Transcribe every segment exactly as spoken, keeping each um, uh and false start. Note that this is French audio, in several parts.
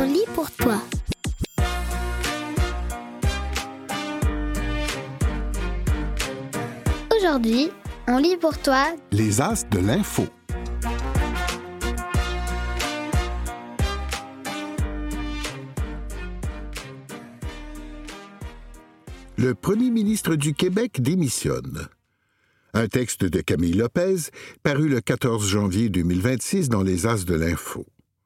On lit pour toi. Aujourd'hui, on lit pour toi Les As de l'info. Le premier ministre du Québec démissionne. Un texte de Camille Lopez, paru le quatorze janvier deux mille vingt-six dans les As de l'info.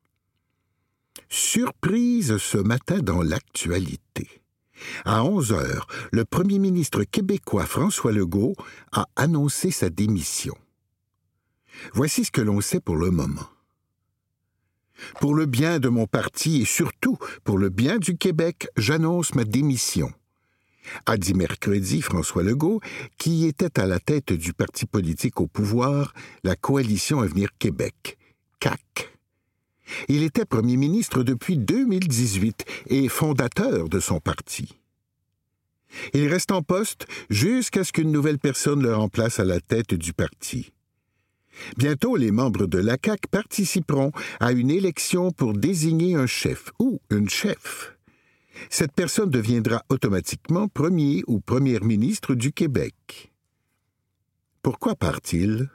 Surprise ce matin dans l'actualité. À onze heures, le premier ministre québécois François Legault a annoncé sa démission. Voici ce que l'on sait pour le moment. Pour le bien de mon parti et surtout pour le bien du Québec, j'annonce ma démission, a dit mercredi François Legault, qui était à la tête du parti politique au pouvoir, la Coalition Avenir Québec, C A Q. Il était premier ministre depuis deux mille dix-huit et fondateur de son parti. Il reste en poste jusqu'à ce qu'une nouvelle personne le remplace à la tête du parti. Bientôt, les membres de la C A Q participeront à une élection pour désigner un chef ou une chef. Cette personne deviendra automatiquement premier ou première ministre du Québec. Pourquoi part-il?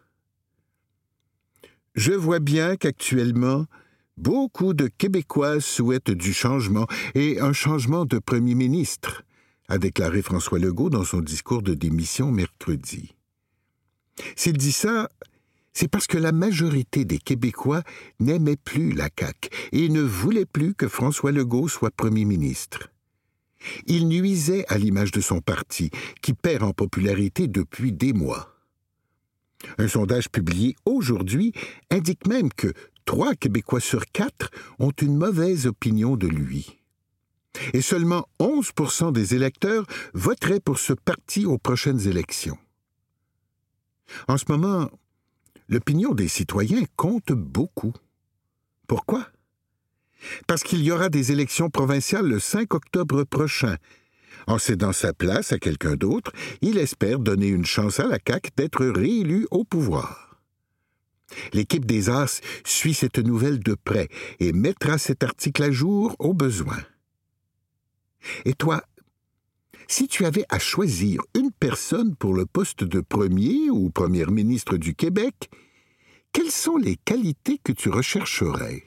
Je vois bien qu'actuellement, beaucoup de Québécois souhaitent du changement et un changement de premier ministre, a déclaré François Legault dans son discours de démission mercredi. S'il dit ça, c'est parce que la majorité des Québécois n'aimait plus la C A Q et ne voulait plus que François Legault soit premier ministre. Il nuisait à l'image de son parti, qui perd en popularité depuis des mois. Un sondage publié aujourd'hui indique même que trois Québécois sur quatre ont une mauvaise opinion de lui. Et seulement onze pour cent des électeurs voteraient pour ce parti aux prochaines élections. En ce moment, l'opinion des citoyens compte beaucoup. Pourquoi? Parce qu'il y aura des élections provinciales le cinq octobre prochain. En cédant sa place à quelqu'un d'autre, il espère donner une chance à la C A Q d'être réélu au pouvoir. L'équipe des As suit cette nouvelle de près et mettra cet article à jour au besoin. Et toi, si tu avais à choisir une personne pour le poste de premier ou première ministre du Québec, quelles sont les qualités que tu rechercherais?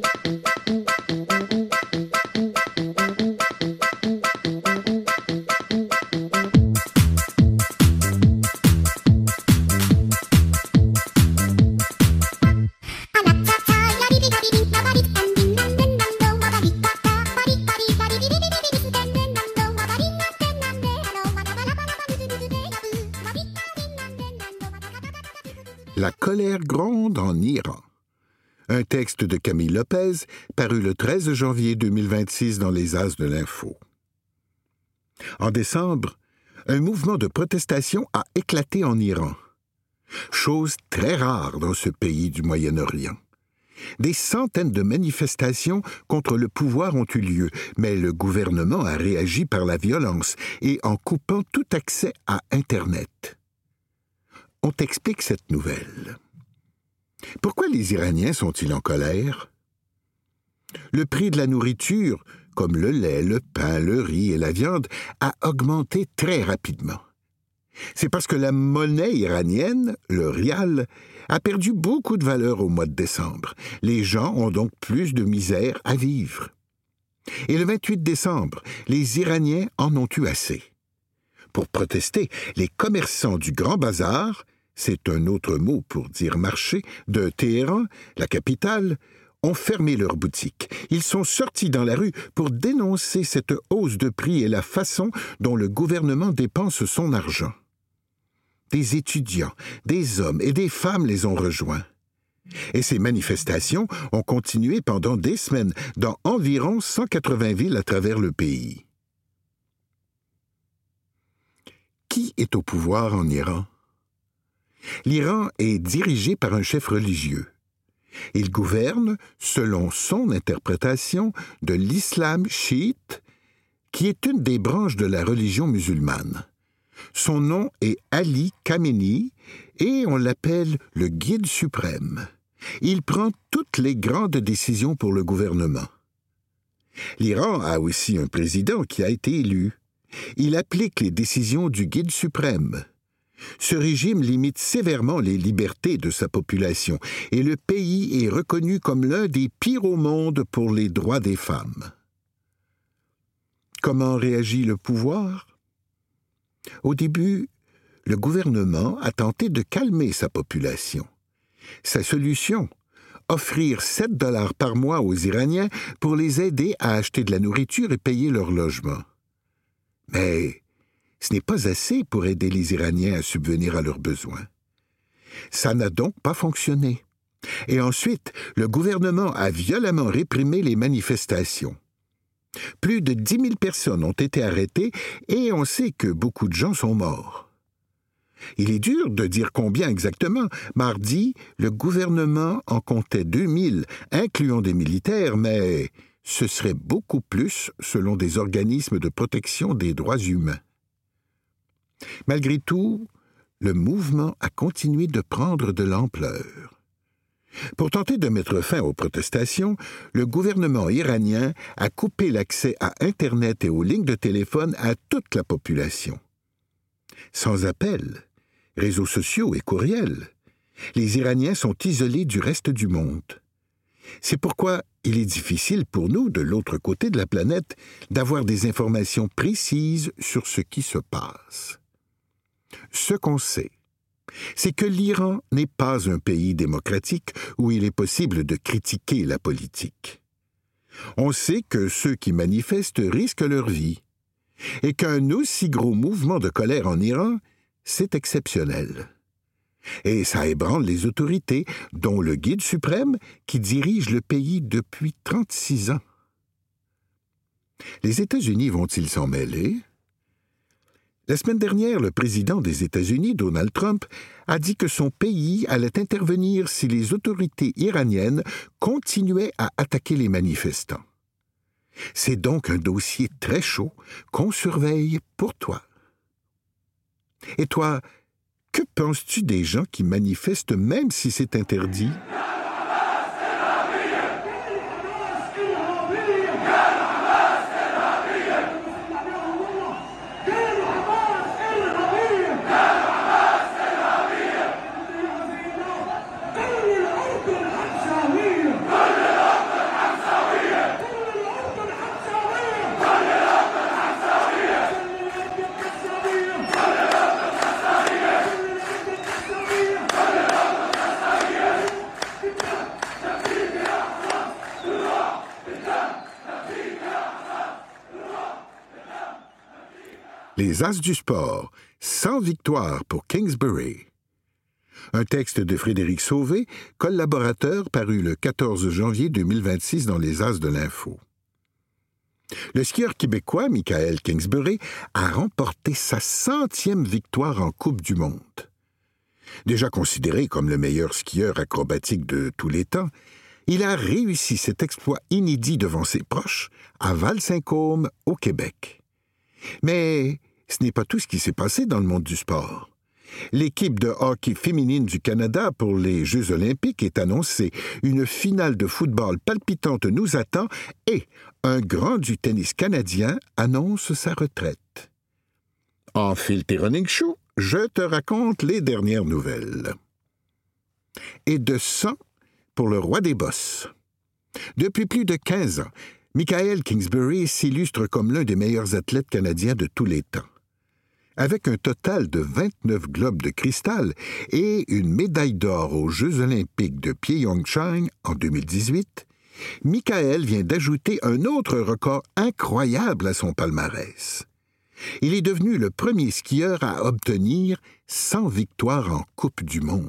La colère gronde en Iran. Un texte de Camille Lopez, paru le treize janvier deux mille vingt-six dans les As de l'info. En décembre, un mouvement de protestation a éclaté en Iran. Chose très rare dans ce pays du Moyen-Orient. Des centaines de manifestations contre le pouvoir ont eu lieu, mais le gouvernement a réagi par la violence et en coupant tout accès à Internet. On t'explique cette nouvelle. Pourquoi les Iraniens sont-ils en colère? Le prix de la nourriture, comme le lait, le pain, le riz et la viande, a augmenté très rapidement. C'est parce que la monnaie iranienne, le rial, a perdu beaucoup de valeur au mois de décembre. Les gens ont donc plus de misère à vivre. Et le vingt-huit décembre, les Iraniens en ont eu assez. Pour protester, les commerçants du Grand Bazar, c'est un autre mot pour dire marché, de Téhéran, la capitale, ont fermé leurs boutiques. Ils sont sortis dans la rue pour dénoncer cette hausse de prix et la façon dont le gouvernement dépense son argent. Des étudiants, des hommes et des femmes les ont rejoints. Et ces manifestations ont continué pendant des semaines dans environ cent quatre-vingts villes à travers le pays. Qui est au pouvoir en Iran? L'Iran est dirigé par un chef religieux. Il gouverne, selon son interprétation, de l'islam chiite, qui est une des branches de la religion musulmane. Son nom est Ali Khamenei et on l'appelle le guide suprême. Il prend toutes les grandes décisions pour le gouvernement. L'Iran a aussi un président qui a été élu. Il applique les décisions du Guide suprême. Ce régime limite sévèrement les libertés de sa population et le pays est reconnu comme l'un des pires au monde pour les droits des femmes. Comment réagit le pouvoir? Au début, le gouvernement a tenté de calmer sa population. Sa solution, offrir sept dollars par mois aux Iraniens pour les aider à acheter de la nourriture et payer leur logement. Mais ce n'est pas assez pour aider les Iraniens à subvenir à leurs besoins. Ça n'a donc pas fonctionné. Et ensuite, le gouvernement a violemment réprimé les manifestations. Plus de dix mille personnes ont été arrêtées et on sait que beaucoup de gens sont morts. Il est dur de dire combien exactement. Mardi, le gouvernement en comptait deux mille, incluant des militaires, mais ce serait beaucoup plus selon des organismes de protection des droits humains. Malgré tout, le mouvement a continué de prendre de l'ampleur. Pour tenter de mettre fin aux protestations, le gouvernement iranien a coupé l'accès à Internet et aux lignes de téléphone à toute la population. Sans appel, réseaux sociaux et courriels, les Iraniens sont isolés du reste du monde. C'est pourquoi il est difficile pour nous, de l'autre côté de la planète, d'avoir des informations précises sur ce qui se passe. Ce qu'on sait, c'est que l'Iran n'est pas un pays démocratique où il est possible de critiquer la politique. On sait que ceux qui manifestent risquent leur vie, et qu'un aussi gros mouvement de colère en Iran, c'est exceptionnel. Et ça ébranle les autorités, dont le Guide suprême qui dirige le pays depuis trente-six ans. Les États-Unis vont-ils s'en mêler? La semaine dernière, le président des États-Unis, Donald Trump, a dit que son pays allait intervenir si les autorités iraniennes continuaient à attaquer les manifestants. C'est donc un dossier très chaud qu'on surveille pour toi. Et toi, que penses-tu des gens qui manifestent même si c'est interdit? Les As du sport, cent victoires pour Kingsbury. Un texte de Frédéric Sauvé, collaborateur paru le quatorze janvier deux mille vingt-six dans les As de l'Info. Le skieur québécois Michael Kingsbury a remporté sa centième victoire en Coupe du monde. Déjà considéré comme le meilleur skieur acrobatique de tous les temps, il a réussi cet exploit inédit devant ses proches à Val-Saint-Côme, au Québec. Mais ce n'est pas tout ce qui s'est passé dans le monde du sport. L'équipe de hockey féminine du Canada pour les Jeux olympiques est annoncée. Une finale de football palpitante nous attend et un grand du tennis canadien annonce sa retraite. Enfile tes running shoes, je te raconte les dernières nouvelles. Et de sang pour le roi des bosses. Depuis plus de quinze ans, Michael Kingsbury s'illustre comme l'un des meilleurs athlètes canadiens de tous les temps. Avec un total de vingt-neuf globes de cristal et une médaille d'or aux Jeux olympiques de Pyeongchang en deux mille dix-huit, Michael vient d'ajouter un autre record incroyable à son palmarès. Il est devenu le premier skieur à obtenir cent victoires en Coupe du monde.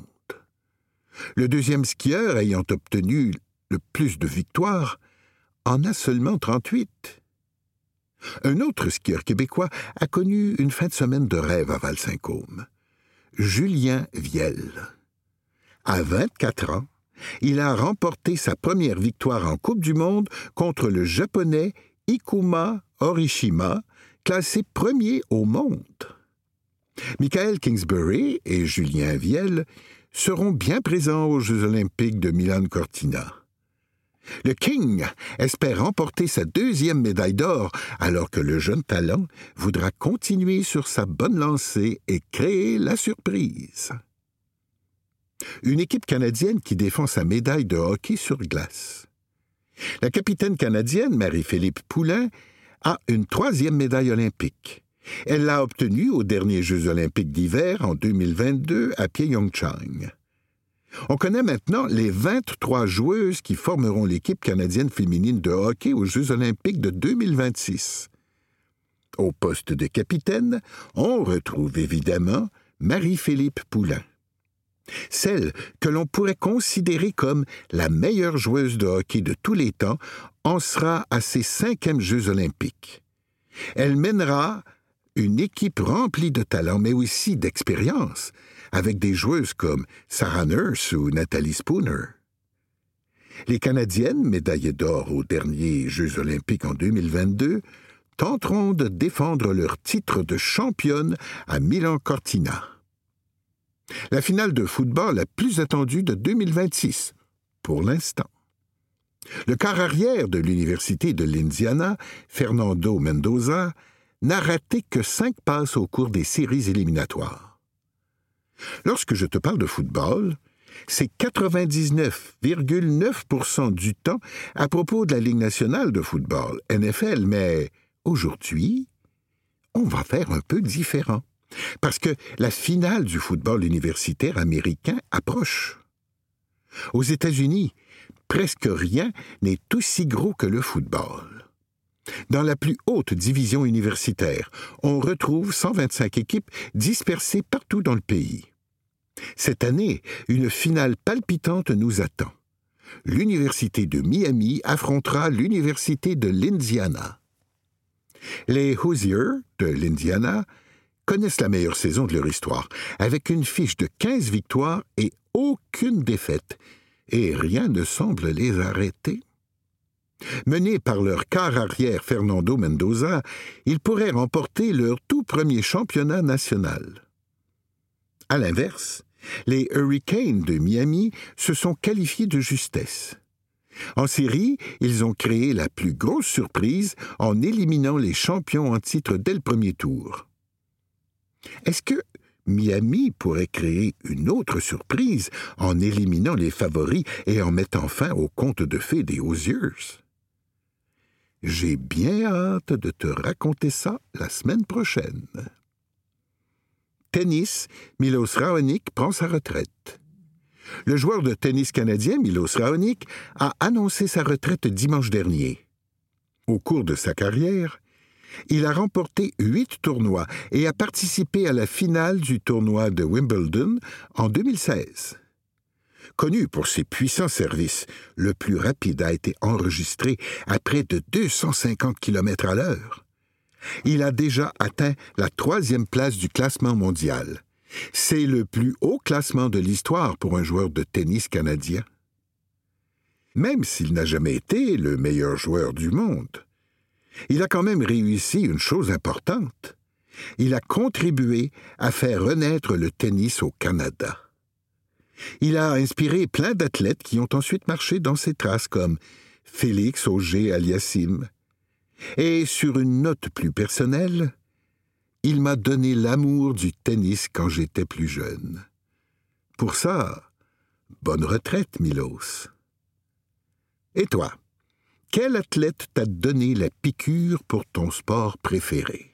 Le deuxième skieur ayant obtenu le plus de victoires en a seulement trente-huit. Un autre skieur québécois a connu une fin de semaine de rêve à Val-Saint-Côme. Julien Viel. À vingt-quatre ans, il a remporté sa première victoire en Coupe du monde contre le Japonais Ikuma Horishima, classé premier au monde. Michael Kingsbury et Julien Viel seront bien présents aux Jeux olympiques de Milan Cortina. Le King espère remporter sa deuxième médaille d'or alors que le jeune talent voudra continuer sur sa bonne lancée et créer la surprise. Une équipe canadienne qui défend sa médaille de hockey sur glace. La capitaine canadienne Marie-Philippe Poulin a une troisième médaille olympique. Elle l'a obtenue aux derniers Jeux olympiques d'hiver en deux mille vingt-deux à Pyeongchang. On connaît maintenant les vingt-trois joueuses qui formeront l'équipe canadienne féminine de hockey aux Jeux olympiques de deux mille vingt-six. Au poste de capitaine, on retrouve évidemment Marie-Philippe Poulin. Celle que l'on pourrait considérer comme la meilleure joueuse de hockey de tous les temps en sera à ses cinquièmes Jeux olympiques. Elle mènera une équipe remplie de talent, mais aussi d'expérience, avec des joueuses comme Sarah Nurse ou Nathalie Spooner. Les Canadiennes, médaillées d'or aux derniers Jeux olympiques en deux mille vingt-deux, tenteront de défendre leur titre de championne à Milan-Cortina. La finale de football la plus attendue de deux mille vingt-six, pour l'instant. Le quart arrière de l'Université de l'Indiana, Fernando Mendoza, n'a raté que cinq passes au cours des séries éliminatoires. Lorsque je te parle de football, c'est quatre-vingt-dix-neuf virgule neuf pour cent du temps à propos de la Ligue nationale de football, N F L, mais aujourd'hui, on va faire un peu différent, parce que la finale du football universitaire américain approche. Aux États-Unis, presque rien n'est aussi gros que le football. Dans la plus haute division universitaire, on retrouve cent vingt-cinq équipes dispersées partout dans le pays. Cette année, une finale palpitante nous attend. L'Université de Miami affrontera l'Université de l'Indiana. Les Hoosiers de l'Indiana connaissent la meilleure saison de leur histoire, avec une fiche de quinze victoires et aucune défaite, et rien ne semble les arrêter. Menés par leur quart arrière Fernando Mendoza, ils pourraient remporter leur tout premier championnat national. À l'inverse, les Hurricanes de Miami se sont qualifiés de justesse. En série, ils ont créé la plus grosse surprise en éliminant les champions en titre dès le premier tour. Est-ce que Miami pourrait créer une autre surprise en éliminant les favoris et en mettant fin au conte de fées des Hoosiers? J'ai bien hâte de te raconter ça la semaine prochaine. Tennis, Milos Raonic prend sa retraite. Le joueur de tennis canadien Milos Raonic a annoncé sa retraite dimanche dernier. Au cours de sa carrière, il a remporté huit tournois et a participé à la finale du tournoi de Wimbledon en deux mille seize. Connu pour ses puissants services, le plus rapide a été enregistré à près de deux cent cinquante kilomètres à l'heure. Il a déjà atteint la troisième place du classement mondial. C'est le plus haut classement de l'histoire pour un joueur de tennis canadien. Même s'il n'a jamais été le meilleur joueur du monde, il a quand même réussi une chose importante. Il a contribué à faire renaître le tennis au Canada. Il a inspiré plein d'athlètes qui ont ensuite marché dans ses traces, comme Félix Auger-Aliassime. Et sur une note plus personnelle, il m'a donné l'amour du tennis quand j'étais plus jeune. Pour ça, bonne retraite, Milos. Et toi, quel athlète t'a donné la piqûre pour ton sport préféré?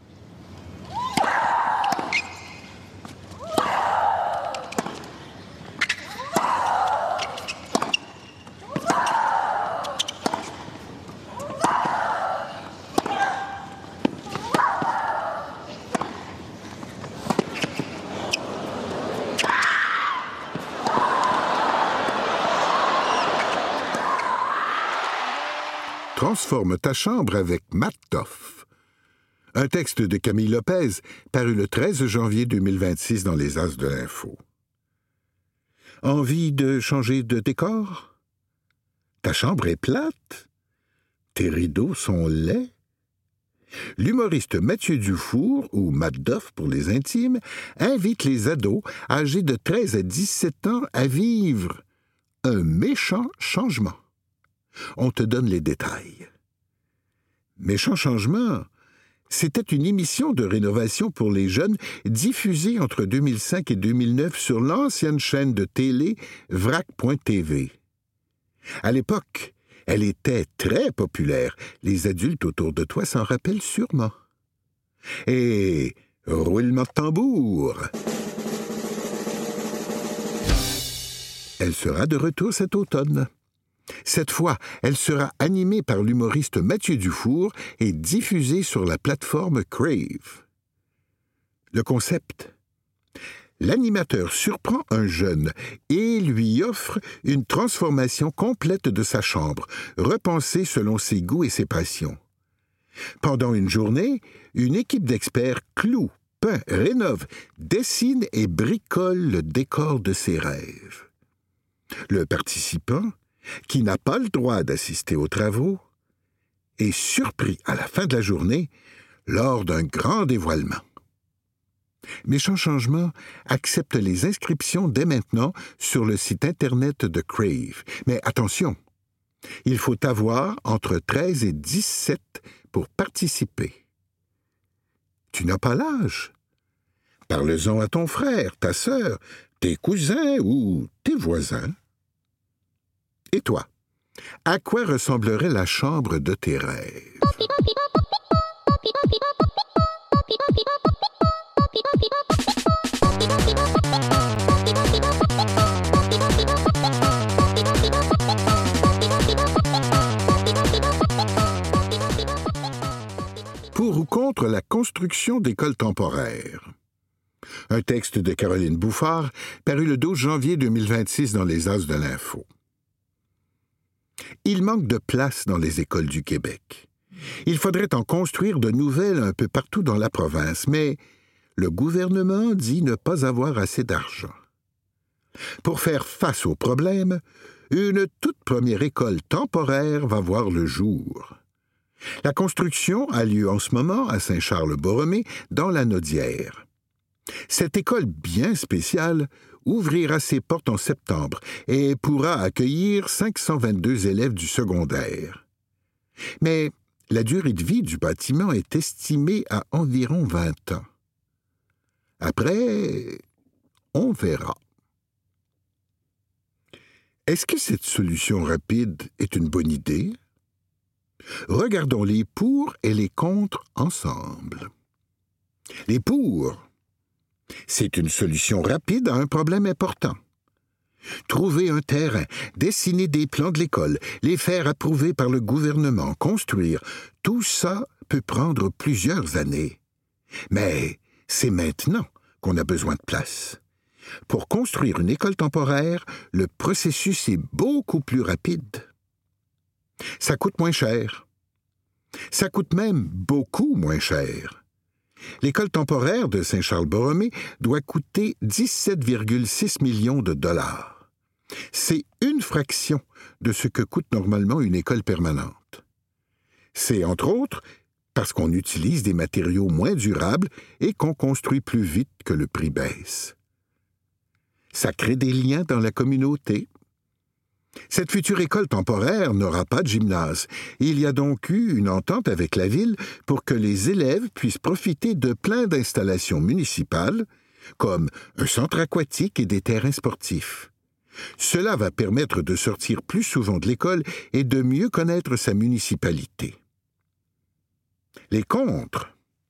Transforme ta chambre avec Matt Toff. Un texte de Camille Lopez, paru le treize janvier deux mille vingt-six dans les As de l'Info. Envie de changer de décor? Ta chambre est plate? Tes rideaux sont laids? L'humoriste Mathieu Dufour, ou Matt Doff pour les intimes, invite les ados âgés de treize à dix-sept ans à vivre un méchant changement. On te donne les détails. Méchant changement, c'était une émission de rénovation pour les jeunes diffusée entre deux mille cinq et deux mille neuf sur l'ancienne chaîne de télé vrac point t v. À l'époque, elle était très populaire. Les adultes autour de toi s'en rappellent sûrement. Et roulement de tambour. Elle sera de retour cet automne. Cette fois, elle sera animée par l'humoriste Mathieu Dufour et diffusée sur la plateforme Crave. Le concept: l'animateur surprend un jeune et lui offre une transformation complète de sa chambre, repensée selon ses goûts et ses passions. Pendant une journée, une équipe d'experts cloue, peint, rénove, dessine et bricole le décor de ses rêves. Le participant, qui n'a pas le droit d'assister aux travaux, est surpris à la fin de la journée lors d'un grand dévoilement. Méchant Changement accepte les inscriptions dès maintenant sur le site Internet de Crave. Mais attention, il faut avoir entre treize et dix-sept pour participer. Tu n'as pas l'âge. Parle-en à ton frère, ta sœur, tes cousins ou tes voisins. Et toi, à quoi ressemblerait la chambre de tes rêves? Pour ou contre la construction d'écoles temporaires? Un texte de Caroline Bouffard, paru le douze janvier deux mille vingt-six dans les As de l'Info. Il manque de place dans les écoles du Québec. Il faudrait en construire de nouvelles un peu partout dans la province, mais le gouvernement dit ne pas avoir assez d'argent. Pour faire face au problème, une toute première école temporaire va voir le jour. La construction a lieu en ce moment à Saint-Charles-Borromée, dans la Naudière. Cette école bien spéciale ouvrira ses portes en septembre et pourra accueillir cinq cent vingt-deux élèves du secondaire. Mais la durée de vie du bâtiment est estimée à environ vingt ans. Après, on verra. Est-ce que cette solution rapide est une bonne idée? Regardons les pour et les contre ensemble. Les pour. C'est une solution rapide à un problème important. Trouver un terrain, dessiner des plans de l'école, les faire approuver par le gouvernement, construire, tout ça peut prendre plusieurs années. Mais c'est maintenant qu'on a besoin de place. Pour construire une école temporaire, le processus est beaucoup plus rapide. Ça coûte moins cher. Ça coûte même beaucoup moins cher. L'école temporaire de Saint-Charles-Borromée doit coûter dix-sept virgule six millions de dollars. C'est une fraction de ce que coûte normalement une école permanente. C'est, entre autres, parce qu'on utilise des matériaux moins durables et qu'on construit plus vite que le prix baisse. Ça crée des liens dans la communauté. Cette future école temporaire n'aura pas de gymnase. Il y a donc eu une entente avec la ville pour que les élèves puissent profiter de plein d'installations municipales, comme un centre aquatique et des terrains sportifs. Cela va permettre de sortir plus souvent de l'école et de mieux connaître sa municipalité. Les contres.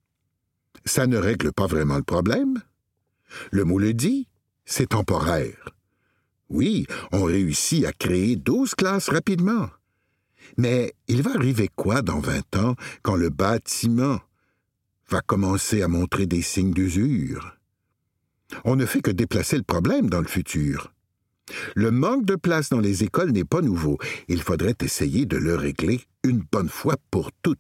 Ça ne règle pas vraiment le problème. Le mot le dit, c'est temporaire. Oui, on réussit à créer douze classes rapidement. Mais il va arriver quoi dans vingt ans quand le bâtiment va commencer à montrer des signes d'usure? On ne fait que déplacer le problème dans le futur. Le manque de place dans les écoles n'est pas nouveau. Il faudrait essayer de le régler une bonne fois pour toutes.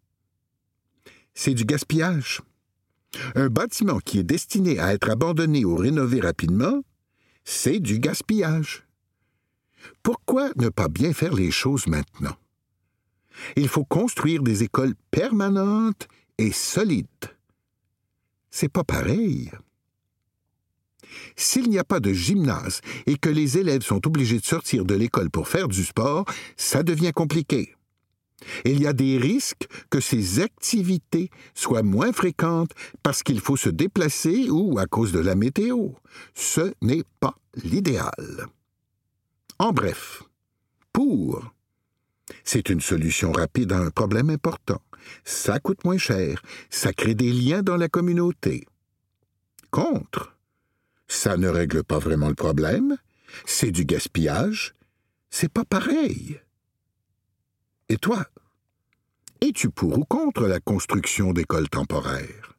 C'est du gaspillage. Un bâtiment qui est destiné à être abandonné ou rénové rapidement, c'est du gaspillage. Pourquoi ne pas bien faire les choses maintenant? Il faut construire des écoles permanentes et solides. C'est pas pareil. S'il n'y a pas de gymnase et que les élèves sont obligés de sortir de l'école pour faire du sport, ça devient compliqué. Il y a des risques que ces activités soient moins fréquentes parce qu'il faut se déplacer ou à cause de la météo. Ce n'est pas l'idéal. En bref, pour, c'est une solution rapide à un problème important. Ça coûte moins cher, ça crée des liens dans la communauté. Contre, ça ne règle pas vraiment le problème, c'est du gaspillage, c'est pas pareil. Et toi, es-tu pour ou contre la construction d'écoles temporaires?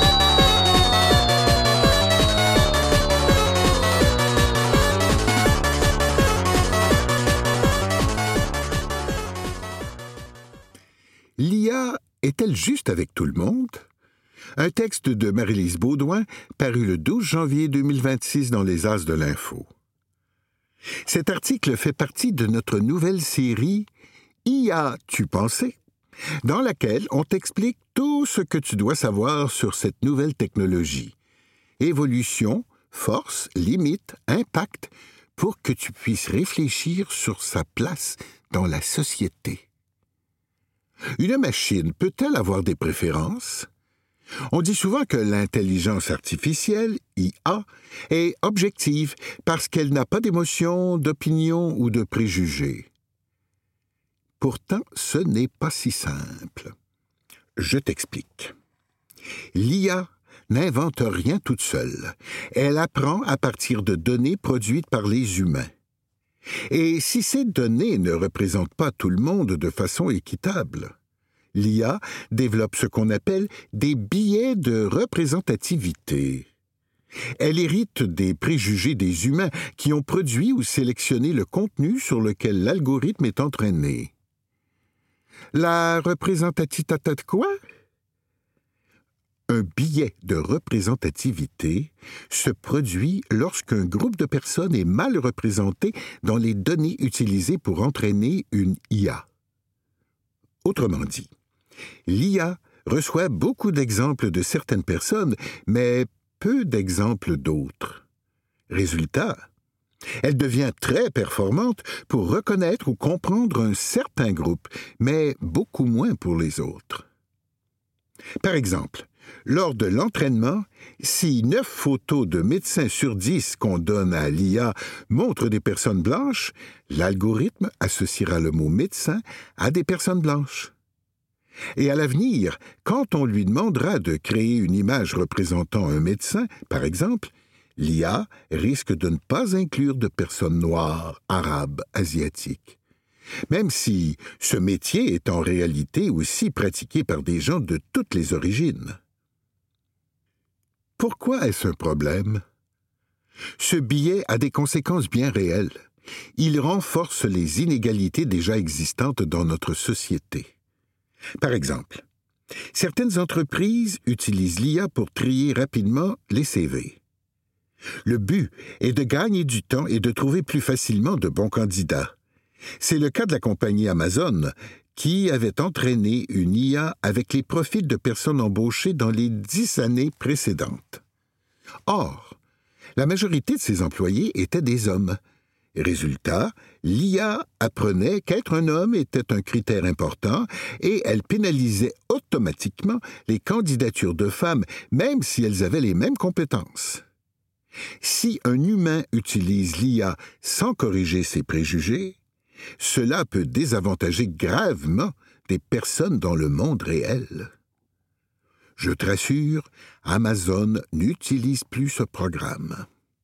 L'I A est-elle juste avec tout le monde? Un texte de Marie-Lise Baudouin paru le douze janvier deux mille vingt-six dans les As de l'Info. Cet article fait partie de notre nouvelle série « Y a-tu pensé ?» dans laquelle on t'explique tout ce que tu dois savoir sur cette nouvelle technologie. Évolution, force, limite, impact, pour que tu puisses réfléchir sur sa place dans la société. Une machine peut-elle avoir des préférences? On dit souvent que l'intelligence artificielle, I A, est objective parce qu'elle n'a pas d'émotions, d'opinions ou de préjugés. Pourtant, ce n'est pas si simple. Je t'explique. L'I A n'invente rien toute seule. Elle apprend à partir de données produites par les humains. Et si ces données ne représentent pas tout le monde de façon équitable, l'I A développe ce qu'on appelle des biais de représentativité. Elle hérite des préjugés des humains qui ont produit ou sélectionné le contenu sur lequel l'algorithme est entraîné. La représentativité de quoi? Un biais de représentativité se produit lorsqu'un groupe de personnes est mal représenté dans les données utilisées pour entraîner une I A. Autrement dit, l'I A reçoit beaucoup d'exemples de certaines personnes, mais peu d'exemples d'autres. Résultat, elle devient très performante pour reconnaître ou comprendre un certain groupe, mais beaucoup moins pour les autres. Par exemple, lors de l'entraînement, si neuf photos de médecins sur dix qu'on donne à l'I A montrent des personnes blanches, l'algorithme associera le mot « médecin » à des personnes blanches. Et à l'avenir, quand on lui demandera de créer une image représentant un médecin, par exemple, l'I A risque de ne pas inclure de personnes noires, arabes, asiatiques. Même si ce métier est en réalité aussi pratiqué par des gens de toutes les origines. Pourquoi est-ce un problème? Ce biais a des conséquences bien réelles. Il renforce les inégalités déjà existantes dans notre société. Par exemple, certaines entreprises utilisent l'I A pour trier rapidement les C V. Le but est de gagner du temps et de trouver plus facilement de bons candidats. C'est le cas de la compagnie Amazon, qui avait entraîné une I A avec les profils de personnes embauchées dans les dix années précédentes. Or, la majorité de ses employés étaient des hommes. Résultat, l'I A apprenait qu'être un homme était un critère important et elle pénalisait automatiquement les candidatures de femmes, même si elles avaient les mêmes compétences. Si un humain utilise l'I A sans corriger ses préjugés, cela peut désavantager gravement des personnes dans le monde réel. Je te rassure, Amazon n'utilise plus ce programme.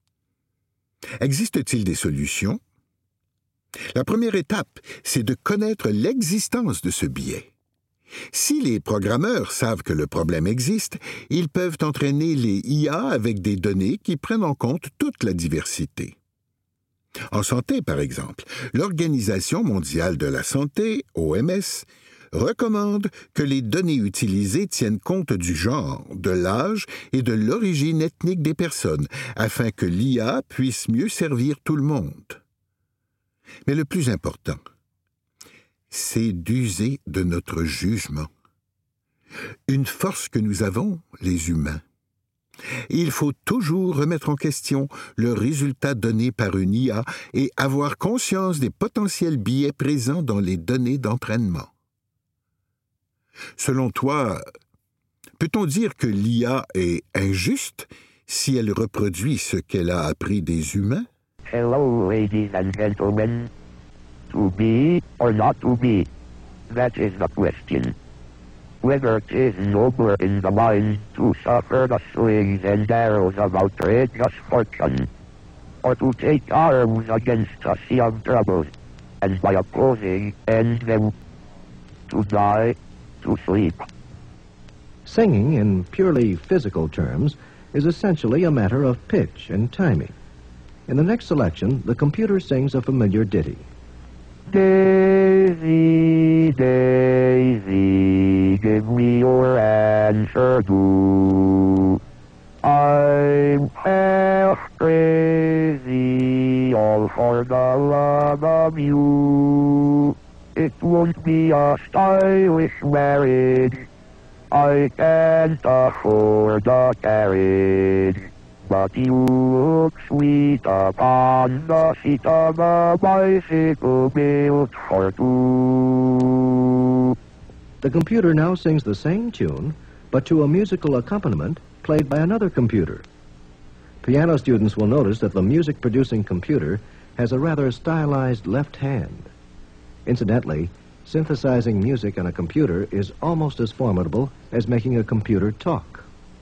Existe-t-il des solutions? La première étape, c'est de connaître l'existence de ce biais. Si les programmeurs savent que le problème existe, ils peuvent entraîner les I A avec des données qui prennent en compte toute la diversité. En santé, par exemple, l'Organisation mondiale de la santé, O M S, recommande que les données utilisées tiennent compte du genre, de l'âge et de l'origine ethnique des personnes, afin que l'I A puisse mieux servir tout le monde. Mais le plus important, c'est d'user de notre jugement. Une force que nous avons, les humains. Il faut toujours remettre en question le résultat donné par une I A et avoir conscience des potentiels biais présents dans les données d'entraînement. Selon toi, peut-on dire que l'I A est injuste si elle reproduit ce qu'elle a appris des humains? Hello, ladies and gentlemen. To be or not to be? That is the question. Whether it is nobler in the mind to suffer the slings and arrows of outrageous fortune, or to take arms against a sea of troubles, and by opposing end them, to die, to sleep. Singing, in purely physical terms, is essentially a matter of pitch and timing. In the next selection, the computer sings a familiar ditty. Daisy, Daisy, give me your answer too. I'm half crazy, all for the love of you. It won't be a stylish marriage. I can't afford a carriage. But you look sweet upon the seat of a bicycle built for two. The computer now sings the same tune, but to a musical accompaniment played by another computer. Piano students will notice that the music-producing computer has a rather stylized left hand. Incidentally, synthesizing music on a computer is almost as formidable as making a computer talk.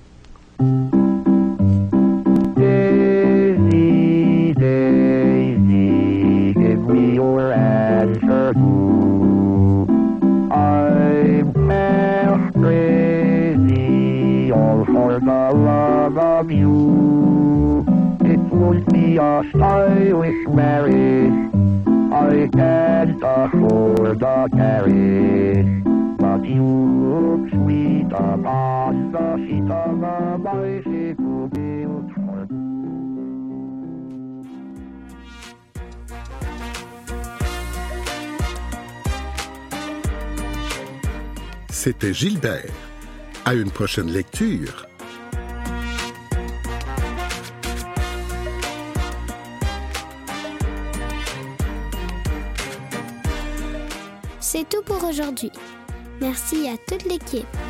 Daisy, Daisy, give me your answer too. I'm half crazy, all for the love of you. It won't be a stylish marriage. I can't afford a carriage. But you look sweet upon the seat of a bicycle built for two. C'était Gilbert. À une prochaine lecture. C'est tout pour aujourd'hui. Merci à toute l'équipe.